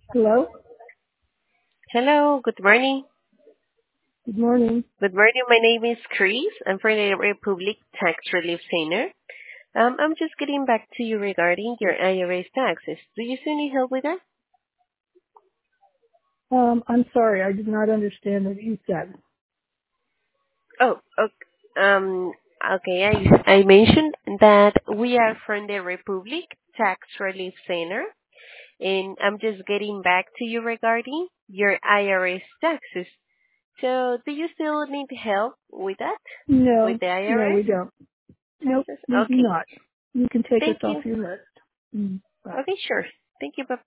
Hello. Hello, good morning. Good morning. Good morning. My name is Chris. I'm from the Republic Tax Relief Center. I'm just getting back to you regarding your IRS taxes. Do you still need help with that? I'm sorry, I did not understand what you said. Oh, okay. Okay. I mentioned that we are from the Republic Tax Relief Center, and I'm just getting back to you regarding your IRS taxes. So, do you still need help with that? With No, the no, IRS we don't. Nope, taxes? we do Okay. not. You can take us Thank off you. your list. Bye. Okay, sure. Thank you. Bye.